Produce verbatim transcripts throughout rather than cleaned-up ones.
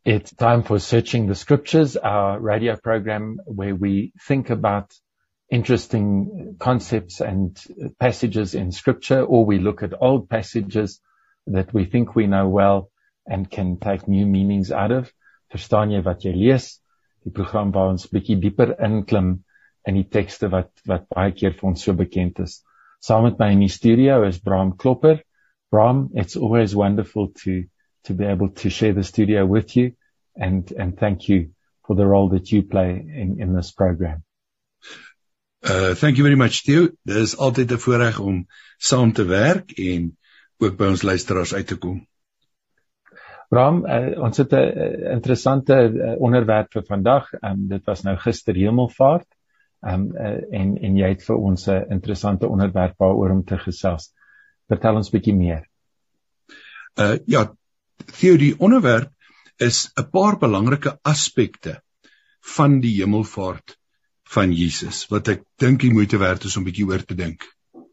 It's time for Searching the Scriptures, our radio program where we think about interesting concepts and passages in Scripture, or we look at old passages that we think we know well and can take new meanings out of. Verstaan jy wat jy lees? Die program waar ons bietjie dieper inklim in die tekste wat, wat baie keer vir ons so bekend is. Saam met my in die studio is Bram Klopper. Bram, it's always wonderful to to be able to share the studio with you, and and thank you for the role that you play in in this program. Uh, thank you very much, Theo. Dit is altyd 'n voorreg om saam te werk en ook by ons luisteraars uit te kom. Bram, uh, ons het 'n interessante uh, onderwerp vir vandag. Um, dit was nou gister Hemelvaart, um, uh, en en jy het vir ons 'n interessante onderwerp waaroor om te gesels. Vertel ons bietjie meer. Uh, ja, Theo, die onderwerp is 'n paar belangrike aspekte van die hemelvaart van Jesus, wat ek dink die moeite werd is om bietjie oor te dink.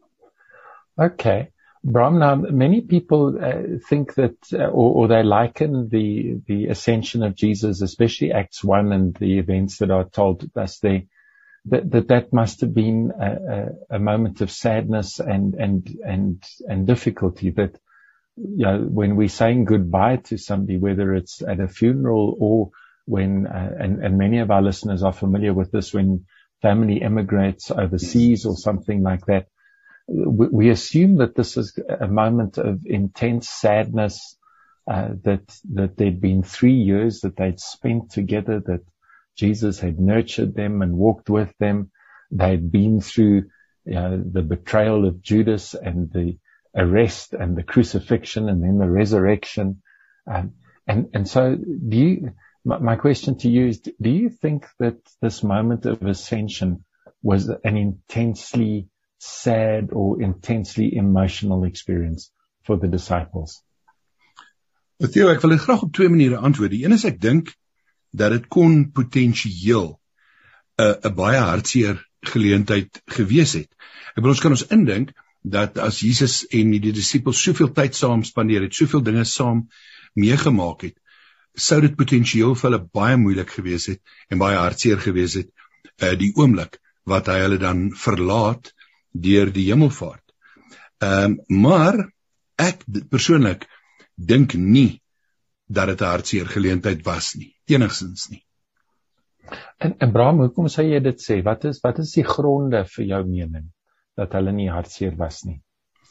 Okay. Bram, now many people uh, think that, uh, or, or they liken the, the ascension of Jesus, especially Acts one and the events that are told us there, that that, that must have been a, a, a moment of sadness and, and, and, and difficulty, that, you know, when we're saying goodbye to somebody, whether it's at a funeral or when, uh, and, and many of our listeners are familiar with this, when family emigrates overseas or something like that, we, we assume that this is a moment of intense sadness, uh, that, that there'd been three years that they'd spent together, that Jesus had nurtured them and walked with them. They'd been through, you know, the betrayal of Judas and the arrest and the crucifixion and then the resurrection. Um, and, and so do you, my, my question to you is, do you think that this moment of ascension was an intensely sad or intensely emotional experience for the disciples? Theo, ek wil dit graag op twee maniere antwoord. Die een is, ek dink dat dit kon potensieel 'n 'n baie hartseer geleentheid gewees het. Ek bedoel, ons kan ons indink dat as Jesus en die disippels soveel tyd saam spandeer het, soveel dinge saam meegemaak het, sou dit potensieel vir hulle baie moeilik gewees het en baie hartseer gewees het, uh, die oomblik wat hy hulle dan verlaat deur die hemelvaart. Um, maar ek persoonlik dink nie dat dit 'n hartseer geleentheid was nie, enigstens nie. En, en Bram, hoekom sê jy dit sê? Wat is wat is die gronde vir jou mening dat hulle nie hartseer was nie?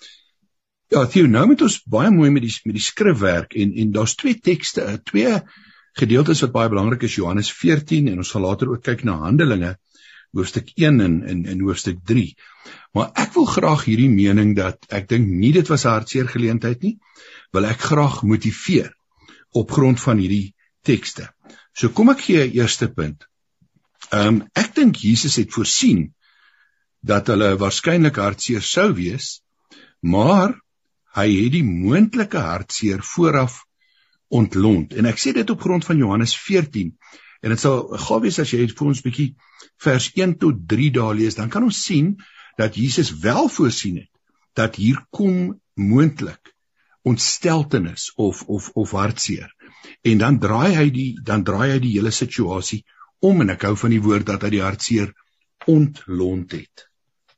Ja, Theo, nou moet ons baie mooi met die met die skrifwerk en en daar's twee tekste, twee gedeeltes wat baie belangrik is, Johannes veertien, en ons sal later ook kyk na Handelinge hoofstuk een en in in hoofstuk drie. Maar ek wil graag hierdie mening dat ek dink nie dit was 'n hartseer geleentheid nie, wil ek graag motiveer op grond van hierdie tekste. So kom ek gee 'n eerste punt. Um, ek dink Jesus het voorsien dat hulle waarskynlik hartseer sou wees, maar hy het die moontlike hartseer vooraf ontlont. En ek sê dit op grond van Johannes veertien. En dit sal gaaf wees as jy het vir ons bietjie vers een tot drie daar lees, dan kan ons sien dat Jesus wel voorsien het dat hier kom moontlik ontsteltenis of of of hartseer. En dan draai hy die dan draai hy die hele situasie om, en ek hou van die woord dat hy die hartseer ontlont het.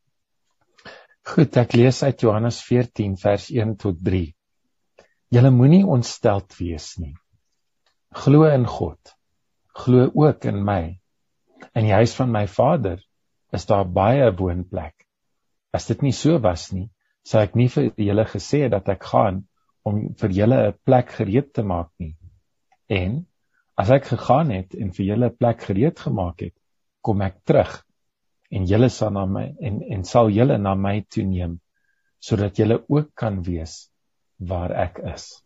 Goed, ek lees uit Johannes veertien vers een tot drie. Julle moenie ontsteld wees nie. Glo in God. Glo ook in my. In die huis van my Vader is daar baie woonplek. As dit nie so was nie, sou ek nie vir julle gesê dat ek gaan om vir julle 'n plek gereed te maak nie. En as ek gegaan het en vir julle 'n plek gereed gemaak het, kom ek terug en julle sal na my en en sal julle na my toe neem, sodat julle ook kan wees waar ek is.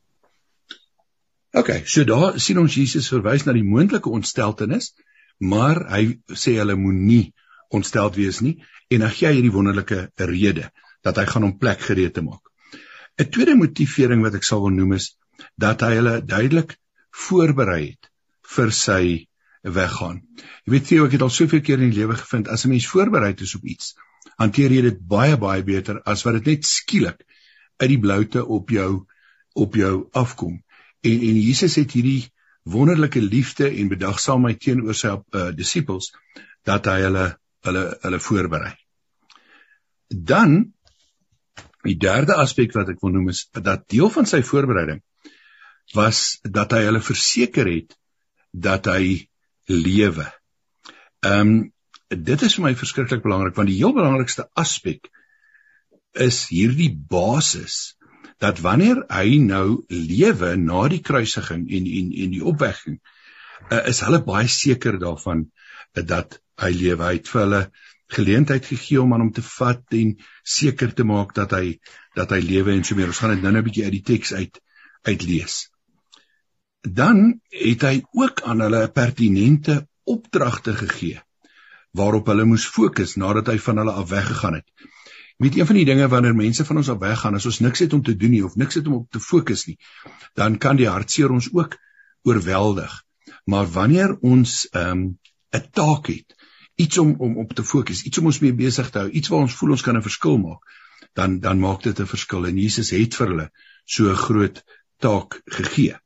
Okay, so daar sien ons Jesus verwys na die moontlike ontsteltenis, maar hy sê hulle moenie ontsteld wees nie, en dan gee hy hierdie wonderlike rede dat hy gaan om plek gereed te maak. 'n Tweede motivering wat ek sal wil noem is dat hy hulle duidelik voorberei het vir sy weggaan. Jy weet, Theo, ek het al soveel keer in die lewe gevind, as 'n mens voorberei is op iets, hanteer jy dit baie baie beter as wat dit net skielik uit die bloute op jou op jou afkom. En, en Jesus het hierdie wonderlike liefde en bedagsaamheid teenoor sy uh, disippels, dat hy hulle, hulle, hulle voorberei. Dan, die derde aspek wat ek wil noem is, dat deel van sy voorbereiding was dat hy hulle verseker het dat hy lewe. Um, dit is vir my verskriklik belangrik, want die heel belangrikste aspek is hierdie basis, dat wanneer hy nou lewe na die kruisiging en, en, en die opwekking, uh, is hulle baie seker daarvan uh, dat hy lewe. Hy het vir hulle geleentheid gegee om aan hom te vat en seker te maak dat hy, dat hy lewe en so meer. Ons gaan dit nou 'n bietjie uit die teks uit, uitlees. Dan het hy ook aan hulle pertinente opdragte gegee, waarop hulle moes fokus nadat hy van hulle af weggegaan het. Jy weet, een van die dinge wanneer mense van ons af weggaan, as ons niks het om te doen nie, of niks het om op te fokus nie, dan kan die hartseer ons ook oorweldig. Maar wanneer ons um, 'n taak het, iets om, om op te fokus, iets om ons mee besig te hou, iets waar ons voel ons kan 'n verskil maak, dan, dan maak dit 'n verskil. En Jesus het vir hulle so 'n groot taak gegee.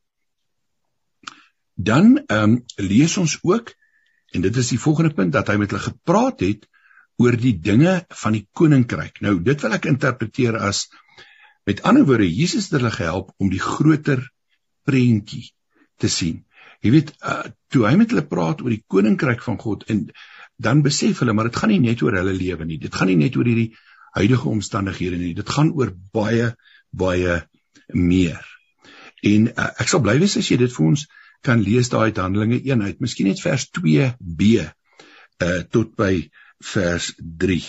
Dan um, lees ons ook, en dit is die volgende punt, dat hy met hulle gepraat het oor die dinge van die koninkryk. Nou, dit wil ek interpreteer as, met ander woorde, Jesus het hulle gehelp om die groter prentjie te sien. Jy weet, uh, toe hy met hulle praat oor die koninkryk van God, en dan besef hulle, maar dit gaan nie net oor hulle lewe nie, dit gaan nie net oor hierdie huidige omstandighede nie, dit gaan oor baie, baie meer. En uh, ek sal bly wees as jy dit vir ons kan lees daar uit Handelinge een uit, miskien net vers twee b, uh, tot by vers drie.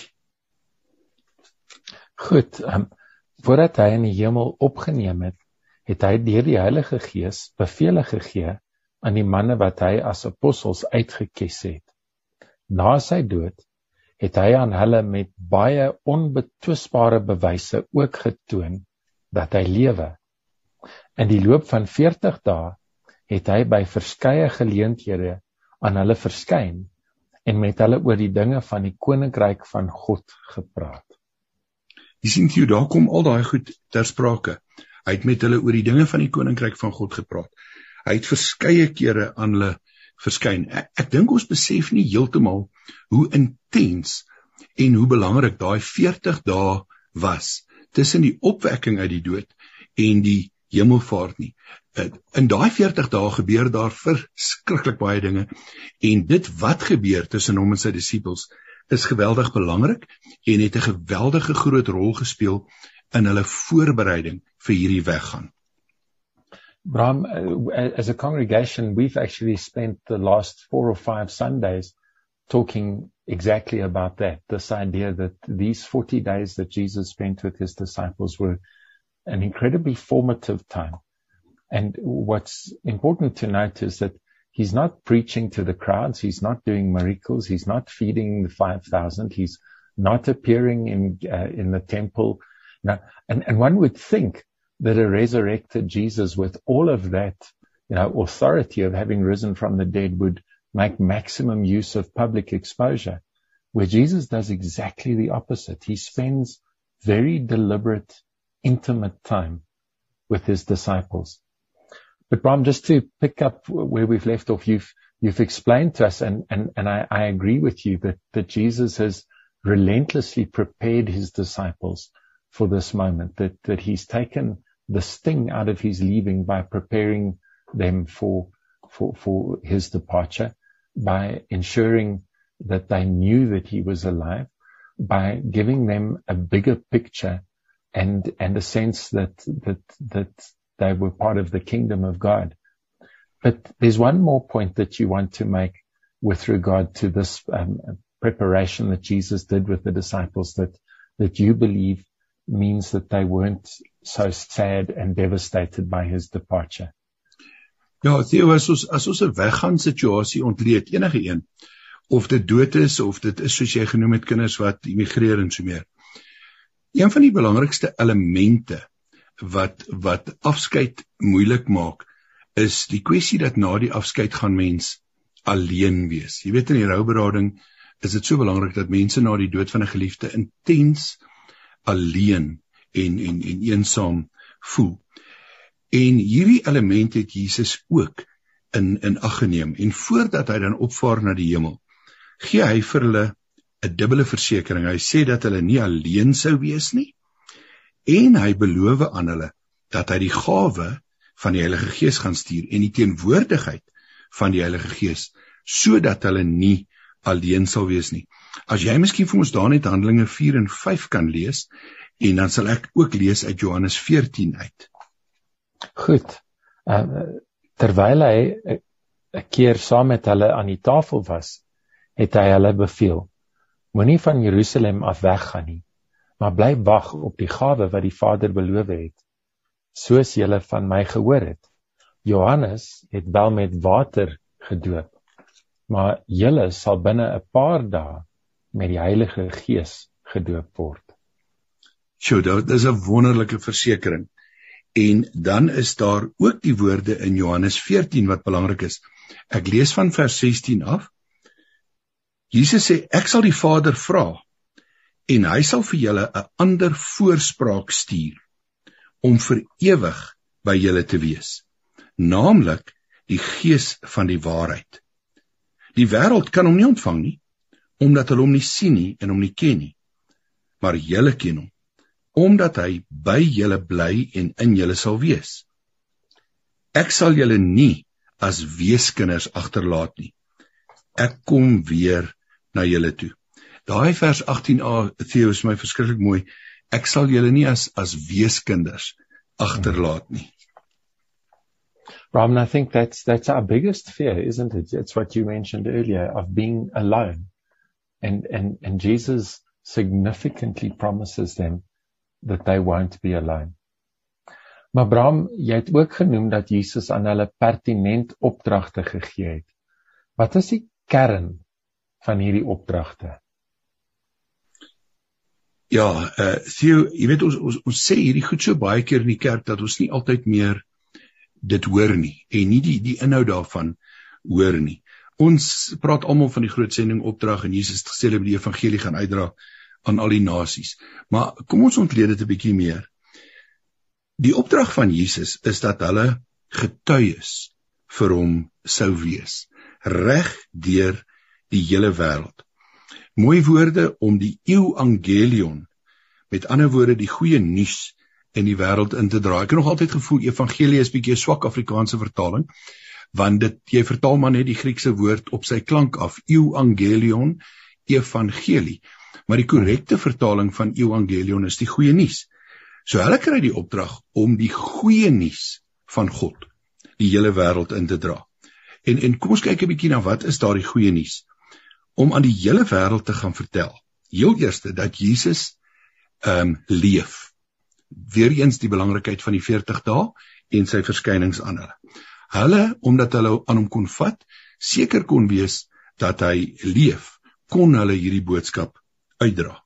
Goed, um, voordat hy in die hemel opgeneem het, het hy deur die Heilige Gees bevele gegee aan die manne wat hy as apostels uitgekies het. Na sy dood het hy aan hulle met baie onbetwisbare bewyse ook getoon dat hy lewe. In die loop van veertig dae het hy by verskeie geleenthede aan hulle verskyn en met hulle oor die dinge van die koninkryk van God gepraat. Jy sien, Theo, daar kom al daai goed ter sprake. Hy het met hulle oor die dinge van die koninkryk van God gepraat. Hy het verskeie kere aan hulle verskyn. Ek, ek dink ons besef nie heeltemal hoe intens en hoe belangrik daai veertig dae was tussen die opwekking uit die dood en die hemelvaart nie. In daai veertig dae gebeur daar verskriklik baie dinge, en dit wat gebeur tussen hom en sy disippels is geweldig belangrik en het 'n geweldige groot rol gespeel in hulle voorbereiding vir hierdie weggaan. Bram, as a congregation, we've actually spent the last four or five Sundays talking exactly about that, this idea that these forty days that Jesus spent with his disciples were an incredibly formative time. And what's important to note is that he's not preaching to the crowds, he's not doing miracles, he's not feeding the five thousand, he's not appearing in uh, in the temple. Now, and, and one would think that a resurrected Jesus with all of that, you know, authority of having risen from the dead would make maximum use of public exposure, where Jesus does exactly the opposite. He spends very deliberate, intimate time with his disciples. But Bram, just to pick up where we've left off, you've you've explained to us, and and, and I, I agree with you that, that Jesus has relentlessly prepared his disciples for this moment, that, that he's taken the sting out of his leaving by preparing them for for for his departure, by ensuring that they knew that he was alive, by giving them a bigger picture and and a sense that that that they were part of the kingdom of God. But there's one more point that you want to make with regard to this um, preparation that Jesus did with the disciples, that that you believe means that they weren't so sad and devastated by his departure. Ja, Theo, as ons, as ons 'n weggaan situasie ontleed, enige een, of dit dood is, of dit is soos jy genoem het, kinders wat immigreer en so meer. Een van die belangrikste elemente wat, wat afskeid moeilik maak, is die kwessie dat na die afskeid gaan mens alleen wees. Jy weet, in die rouberading is dit so belangrik dat mense na die dood van 'n geliefde intens alleen en, en, en eensaam voel. En hierdie element het Jesus ook in, in ag geneem, en voordat hy dan opvaar na die hemel, gee hy vir hulle 'n dubbele versekering. Hy sê dat hulle nie alleen sou wees nie, en hy beloof aan hulle dat hy die gawe van die Heilige Gees gaan stuur en die teenwoordigheid van die Heilige Gees, sodat hulle nie alleen sal wees nie. As jy miskien vir ons daar net Handelinge vier en vyf kan lees, en dan sal ek ook lees uit Johannes veertien uit. Goed. Uh, terwyl hy 'n keer saam met hulle aan die tafel was, het hy hulle beveel: moenie van Jerusalem af weggaan nie, maar bly wag op die gawe wat die Vader beloof het, soos julle van my gehoor het. Johannes het wel met water gedoop, maar julle sal binne 'n paar dae met die Heilige Gees gedoop word. So, dit is 'n wonderlike versekering. En dan is daar ook die woorde in Johannes veertien wat belangrik is. Ek lees van vers sestien af. Jesus sê, ek sal die Vader vra, en hy sal vir julle 'n ander voorspraak stuur, om vir ewig by julle te wees, naamlik die Gees van die waarheid. Die wêreld kan hom nie ontvang nie, omdat hulle hom nie sien nie en hom nie ken nie, maar julle ken hom, omdat hy by julle bly en in julle sal wees. Ek sal julle nie as weeskinders agterlaat nie. Ek kom weer na julle toe. Daai vers agttien a, Theo, is my verskriklik mooi. Ek sal julle nie as, as weeskinders agterlaat nie. Ram, I think that's that's our biggest fear, isn't it? It's what you mentioned earlier, of being alone. And and and Jesus significantly promises them that they won't be alone. Maar Bram, jy het ook genoem dat Jesus aan hulle pertinent opdragte gegee het. Wat is die kern van hierdie opdragte? Ja, uh, Theo, jy weet, ons, ons, ons sê hierdie goed so baie keer in die kerk, dat ons nie altyd meer dit hoor nie, en nie die, die inhoud daarvan hoor nie. Ons praat almal van die groot sending opdrag, en Jesus het gesê, dat die evangelie gaan uitdra aan al die nasies. Maar kom ons ontleed dit 'n bietjie meer. Die opdrag van Jesus is dat hulle getuies vir hom sou wees, reg deur die hele wêreld. Mooi woorde om die euangelion, met ander woorde die goeie nuus in die wêreld in te dra. Ek het nog altyd gevoel evangelie is bietjie 'n swak Afrikaanse vertaling, want dit jy vertaal maar net die Griekse woord op sy klank af, euangelion, evangelie. Maar die korrekte vertaling van evangelion is die goeie nuus. So hulle kry die opdrag om die goeie nuus van God die hele wêreld in te dra. En en kom ons kyk 'n bietjie na wat is daardie goeie nuus? Om aan die hele wêreld te gaan vertel. Heel eerste dat Jesus ehm um, leef. Weereens die belangrikheid van die veertig dae en sy verskynings aan hulle. Hulle, omdat hulle aan hom kon vat, seker kon wees dat hy leef, kon hulle hierdie boodskap uitdra.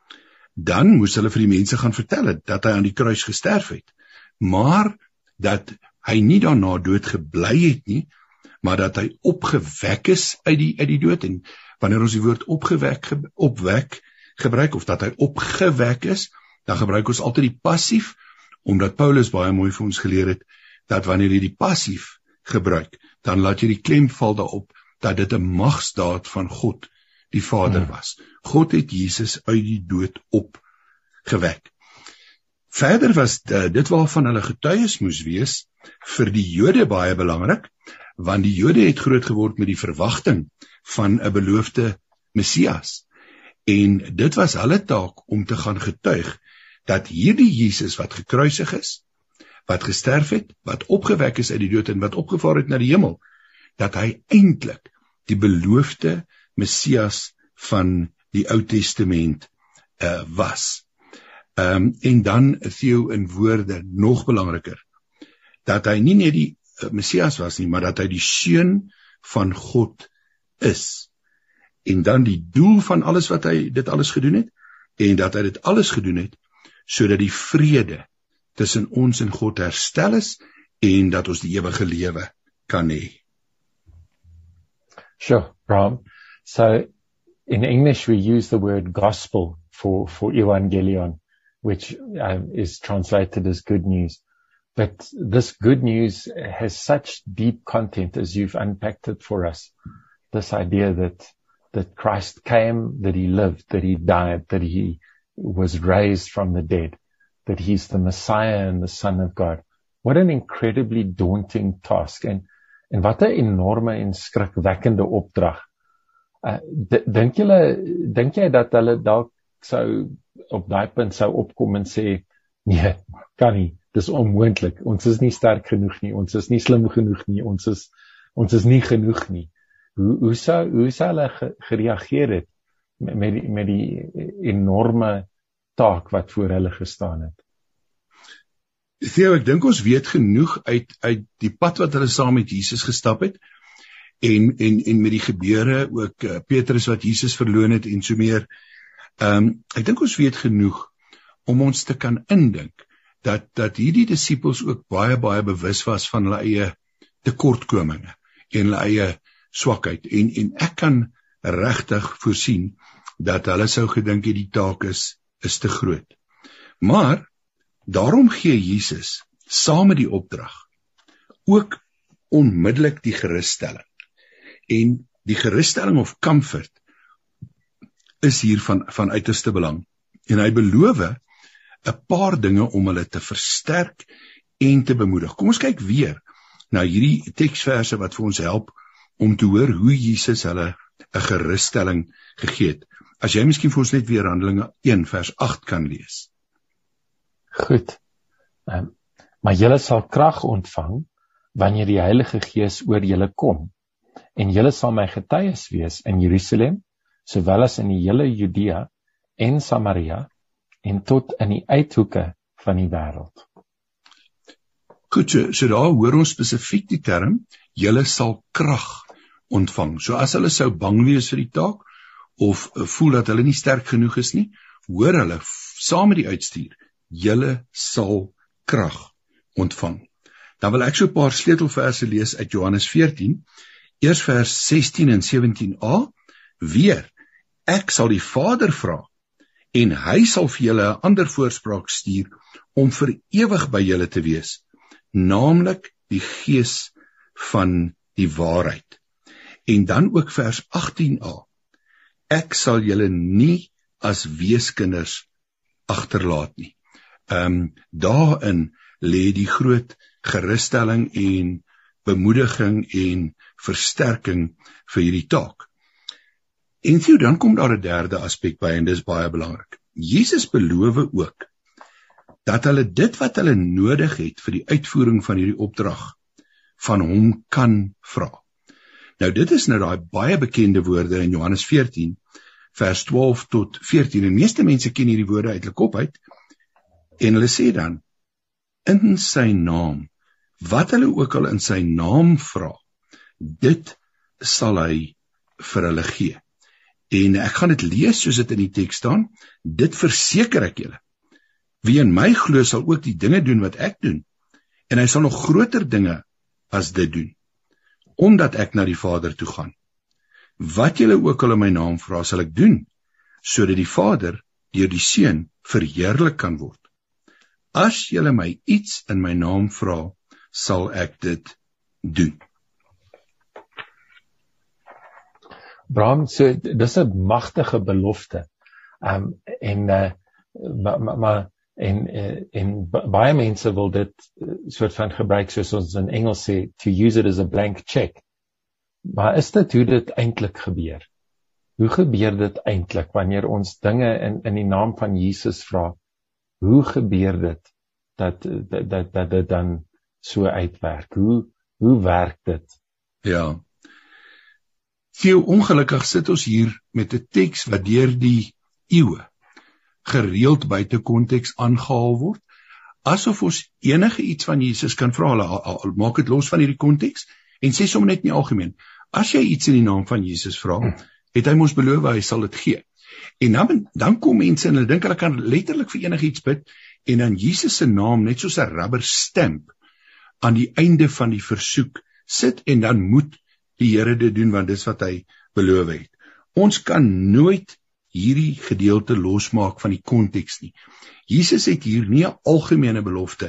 Dan moes hulle vir die mense gaan vertel het, dat hy aan die kruis gesterf het, maar dat hy nie daarna dood gebly het nie, maar dat hy opgewek is uit die, uit die dood, en wanneer ons die woord opgewek, opwek gebruik, of dat hy opgewek is, dan gebruik ons altyd die passief, omdat Paulus baie mooi vir ons geleer het, dat wanneer jy die passief gebruik, dan laat jy die klem val daarop, dat dit 'n magsdaad van God, die Vader was. God het Jesus uit die dood opgewek. Verder was dit waarvan hulle getuies moes wees, vir die Jode baie belangrik, want die Jode het groot geword met die verwagting van 'n beloofde Messias. En dit was hulle taak om te gaan getuig, dat hierdie Jesus wat gekruisig is, wat gesterf het, wat opgewek is uit die dood en wat opgevaar het na die hemel, dat hy eintlik die beloofde Messias van die Ou Testament uh, was. Um, en dan, Theo, in woorde, nog belangriker, dat hy nie net die uh, Messias was nie, maar dat hy die seun van God is. En dan die doel van alles wat hy dit alles gedoen het, en dat hy dit alles gedoen het, sodat die vrede tussen ons en God herstel is, en dat ons die ewige lewe kan hê. Sure, Ram. So, in English we use the word gospel for, for evangelion, which um, is translated as good news. But this good news has such deep content as you've unpacked it for us. This idea that, that Christ came, that he lived, that he died, that he was raised from the dead, that he's the Messiah and the Son of God. What an incredibly daunting task. En, en wat 'n enorme en skrikwekkende opdrag. Uh, dink julle, dink jy dat hulle dalk sou op daai punt sou opkom en sê, nee, kan nie, dis onmoontlik, ons is nie sterk genoeg nie, ons is nie slim genoeg nie, ons is, ons is nie genoeg nie. Hoe, hoe sou, hoe sou hulle gereageer het met die, met die enorme taak wat voor hulle gestaan het? Theo, ek dink ons weet genoeg uit, uit die pad wat hulle saam met Jesus gestap het, en, en, en met die gebeure, ook uh, Petrus wat Jesus verloon het, en so meer. Um, ek dink ons weet genoeg, om ons te kan indink, dat, dat hierdie disippels ook baie, baie bewus was van hulle eie tekortkominge, en hulle eie swakheid, en, en ek kan regtig voorsien, dat hulle sou gedink het die taak is, is te groot. Maar, daarom gee Jesus, saam met die opdrag, ook onmiddellik die gerusstelling. En die gerusstelling of comfort, is hier van, van uiterste belang. En hy beloof 'n paar dinge om hulle te versterk en te bemoedig. Kom ons kyk weer na hierdie teksverse wat vir ons help om te hoor hoe Jesus hulle 'n gerusstelling gegee het. As jy miskien vir ons net weer Handelinge een vers agt kan lees. Goed. Um, maar julle sal krag ontvang wanneer die Heilige Gees oor julle kom. En julle sal my getuies wees in Jerusalem, sowel as in die hele Judea en Samaria en tot in die uithoeke van die wêreld. Goed, so, so daar hoor ons spesifiek die term, julle sal krag ontvang. So as hulle sou bang wees vir die taak, of uh, voel dat hulle nie sterk genoeg is nie, hoor hulle saam met die uitstuur, julle sal krag ontvang. Dan wil ek so 'n paar sleutelverse lees uit Johannes veertien, eers vers sestien en sewentien a, weer, ek sal die Vader vra, en hy sal vir julle 'n ander voorspraak stuur, om vir ewig by julle te wees, naamlik die Gees van die waarheid. En dan ook vers agttien a, ek sal julle nie as weeskinders agterlaat nie. Um, daarin lê die groot gerusstelling en bemoediging en versterking vir hierdie taak. En so dan kom daar 'n derde aspek by, en dis baie belangrik. Jesus beloof ook dat hulle dit wat hulle nodig het vir die uitvoering van hierdie opdrag van hom kan vra. Nou dit is nou daai baie bekende woorde in Johannes veertien vers twaalf tot veertien. En meeste mense ken hierdie woorde uit hulle kop uit, en hulle sê dan, in sy naam, wat hulle ook al in sy naam vra, dit sal hy vir hulle gee. En ek gaan dit lees soos dit in die teks staan, dit verseker ek julle. Wie in my glo sal ook die dinge doen wat ek doen, en hy sal nog groter dinge as dit doen, omdat ek na die Vader toe gaan. Wat julle ook al in my naam vra, sal ek doen, sodat die Vader deur die Seun verheerlik kan word. As julle my iets in my naam vra, sal ek dit doen. Bram, so dis 'n magtige belofte. Um, en uh, maar, maar en en baie mense wil dit soort van gebruik soos ons in Engels sê, to use it as a blank check. Maar is dit hoe dit eintlik gebeur? Hoe gebeur dit eintlik wanneer ons dinge in in die naam van Jesus vra? Hoe gebeur dit dat dat dat, dat dit dan so uitwerk? Hoe hoe werk dit? Ja. Veel ongelukkig sit ons hier met 'n teks wat deur die eeue gereeld buite konteks aangehaal word, asof ons enige iets van Jesus kan vra. Al, al, al maak dit los van hierdie konteks en sê sommer net in die algemeen, as jy iets in die naam van Jesus vra, het hy ons beloof hy sal dit gee. En dan, dan kom mense en hulle dink hulle kan letterlik vir enige iets bid, en dan Jesus se naam net soos 'n rubber stamp aan die einde van die versoek sit, en dan moet die Here dit doen, want dis wat hy beloof het. Ons kan nooit hierdie gedeelte losmaak van die konteks nie. Jesus het hier nie 'n algemene belofte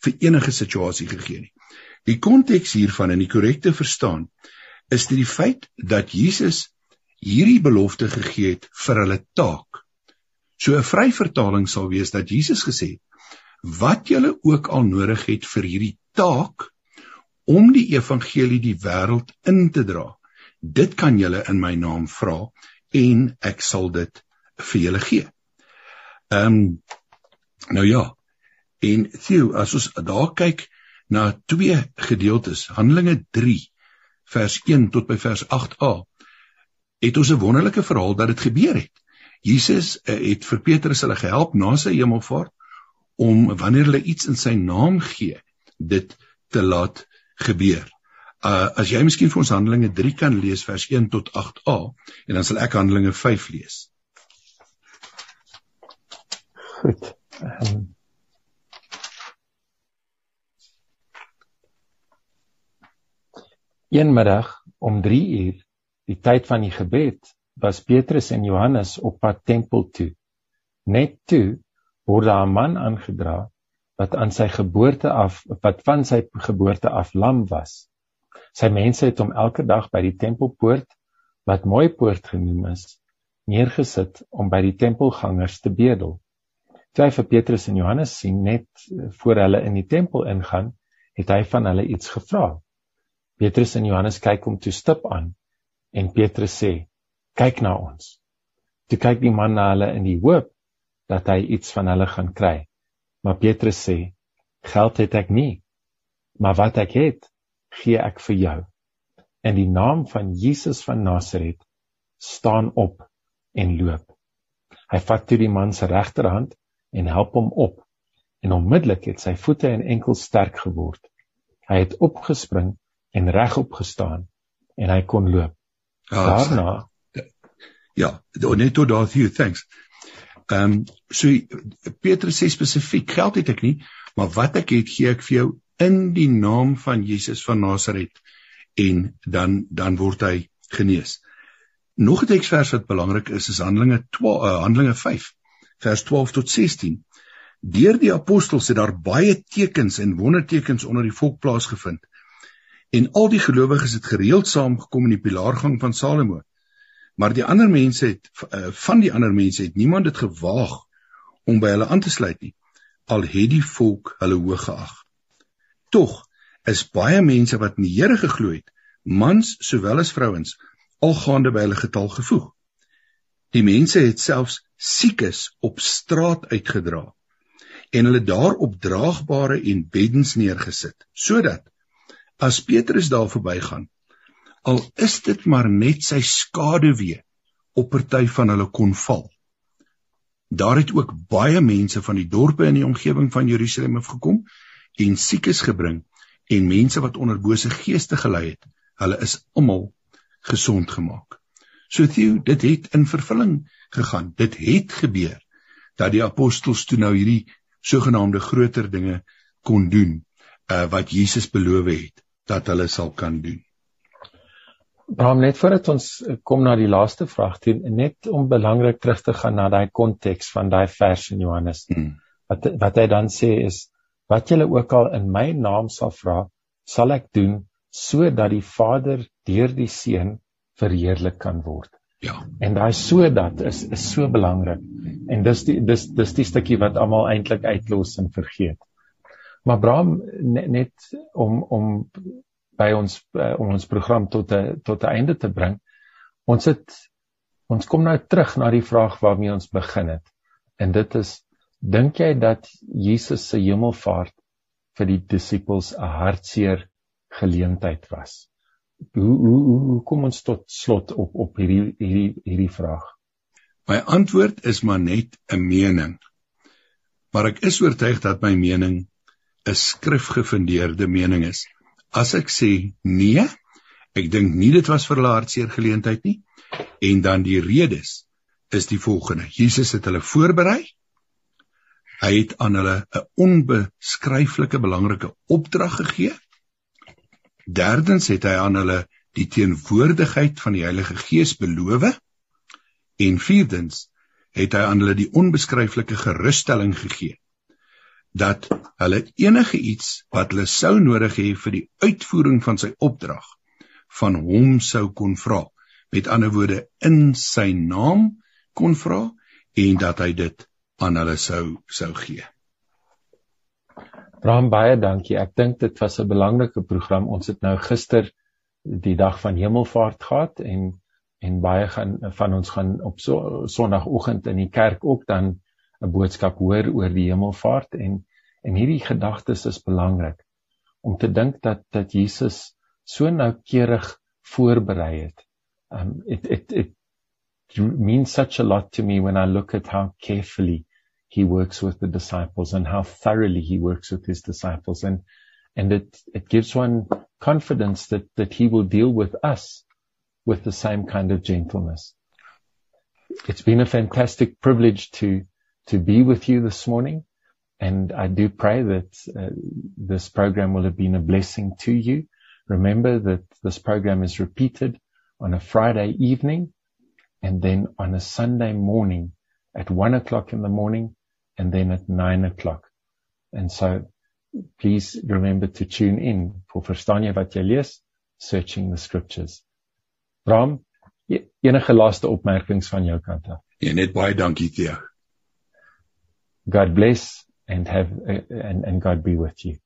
vir enige situasie gegee nie. Die konteks hiervan en die korrekte verstaan is dit die feit dat Jesus hierdie belofte gegee het vir hulle taak. So 'n vryvertaling sal wees dat Jesus gesê het, wat julle ook al nodig het vir hierdie taak, om die evangelie die wêreld in te dra, dit kan julle in my naam vra, en ek sal dit vir julle gee. Um, nou ja, en Theo, as ons daar kyk na twee gedeeltes, Handelinge drie, vers een tot by vers agt a, het ons 'n wonderlike verhaal dat dit gebeur het. Jesus uh, het vir Petrus hulle gehelp na sy hemelvaart, om wanneer hulle iets in sy naam gee, dit te laat gebeur. Uh, as jy miskien vir ons Handelinge drie kan lees, vers een tot agt a, en dan sal ek Handelinge vyf lees. Goed. Um, Een middag om drie uur, die tyd van die gebed, was Petrus en Johannes op pad tempel toe. Net toe word daar 'n man aangedra wat aan sy geboorte af, wat van sy geboorte af lam was. Sy mense het hom elke dag by die tempelpoort, wat Mooi Poort genoem is, neergesit om by die tempelgangers te bedel. Toe hy vir Petrus en Johannes sien, net voor hulle in die tempel ingaan, het hy van hulle iets gevra. Petrus en Johannes kyk hom toe stip aan, en Petrus sê, kyk na ons. Toe kyk die man na hulle in die hoop, dat hy iets van hulle gaan kry. Maar Petrus sê, geld het ek nie, maar wat ek het, gee ek vir jou. In die naam van Jesus van Nasaret, staan op en loop. Hy vat toe die man se regterhand en help hom op, en onmiddellik het sy voete en enkels sterk geword. Hy het opgespring en regop gestaan, en hy kon loop. Ja, Daarna... Ja, net tot daar, Theo, thanks. Um, so, Petrus sê spesifiek, geld het ek nie, maar wat ek het, gee ek vir jou in die naam van Jesus van Nasaret, en dan, dan word hy genees. Nog 'n teksvers wat belangrik is, is Handelinge, twaalf, uh, Handelinge vyf, vers twaalf tot sestien. Deur die apostels het daar baie tekens en wondertekens onder die volk plaasgevind, en al die gelowiges het gereeld saamgekom in die pilaargang van Salomo. Maar die ander mense het, van die ander mense het niemand dit gewaag om by hulle aan te sluit nie, al het die volk hulle hoog geag. Tog is baie mense wat in die Here geglo het, mans sowel as vrouens, algaande by hulle getal gevoeg. Die mense het selfs siekes op straat uitgedra, en hulle daar op draagbare en beddens neergesit, sodat, as Petrus daar verbygaan, al is dit maar net sy skaduwee op party van hulle kon val. Daar het ook baie mense van die dorpe in die omgewing van Jerusalem afgekom en siekes gebring en mense wat onder bose geeste gelei het, hulle is almal gesond gemaak. So Theo, dit het in vervulling gegaan, dit het gebeur, dat die apostels toe nou hierdie sogenaamde groter dinge kon doen, uh, wat Jesus beloof het, dat hulle sal kan doen. Bram, net voordat ons kom na die laaste vraag, net om belangrik terug te gaan na die konteks van die vers in Johannes, hmm. wat, wat hy dan sê is, wat julle ook al in my naam sal vra, sal ek doen, so dat die Vader deur die Seun verheerlik kan word. Ja. En daai sodat is, is so belangrik, en dis die, dis, dis die stukkie wat almal eintlik uitlos en vergeet. Maar Bram, net, net om, om by ons, om ons program tot 'n tot 'n einde te bring, ons het, ons kom nou terug na die vraag waarmee ons begin het, en dit is, dink jy dat Jesus se hemelvaart vir die disippels 'n hartseer geleentheid was? Hoe, hoe, hoe kom ons tot slot op, op hierdie, hierdie, hierdie vraag? My antwoord is maar net 'n mening, maar ek is oortuig dat my mening 'n skrifgefundeerde mening is. As ek sê nee, ek dink nie dit was vir hulle hartseer geleentheid nie, en dan die redes is die volgende. Jesus het hulle voorberei, hy het aan hulle 'n onbeskryflike belangrike opdrag gegee, derdens het hy aan hulle die teenwoordigheid van die Heilige Gees beloof, en vierdens het hy aan hulle die onbeskryflike gerusstelling gegee, dat hulle enige iets wat hulle sou nodig hê vir die uitvoering van sy opdrag van hom sou kon vra. Met ander woorde, in sy naam kon vra en dat hy dit aan hulle sou sou gee. Bram, baie dankie. Ek dink dit was 'n belangrike program. Ons het nou gister die dag van Hemelvaart gehad en en baie gaan, van ons gaan op so, Sondagoggend in die kerk ook dan 'n boodskap hoor oor die Hemelvaart en en hierdie gedagtes is belangrik om te dink dat dat Jesus so noukeurig voorberei het. Um, it it it means such a lot to me when I look at how carefully he works with the disciples and how thoroughly he works with his disciples, and and it it gives one confidence that that he will deal with us with the same kind of gentleness. It's been a fantastic privilege to to be with you this morning, and I do pray that uh, this program will have been a blessing to you. Remember that this program is repeated on a Friday evening and then on a Sunday morning at one o'clock in the morning and then at nine o'clock. And so please remember to tune in for Verstaan jy wat jy lees, Searching the Scriptures. Bram, enige laaste opmerkings van jou kant af? Ja, net baie dankie Theo. God bless and have uh, and, and God be with you.